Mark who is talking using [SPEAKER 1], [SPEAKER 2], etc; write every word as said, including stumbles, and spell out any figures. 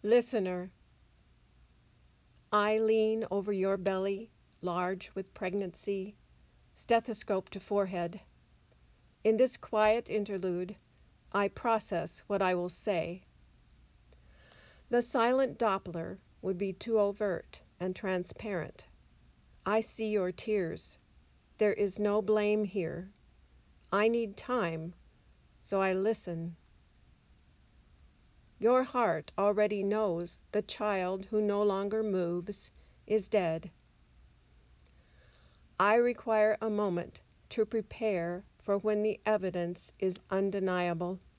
[SPEAKER 1] Listener, I lean over your belly, large with pregnancy, stethoscope to forehead. In this quiet interlude, I process what I will say. The silent Doppler would be too overt and transparent. I see your tears. There is no blame here. I need time, so I listen. Your heart already knows the child who no longer moves is dead. I require a moment to prepare for when the evidence is undeniable.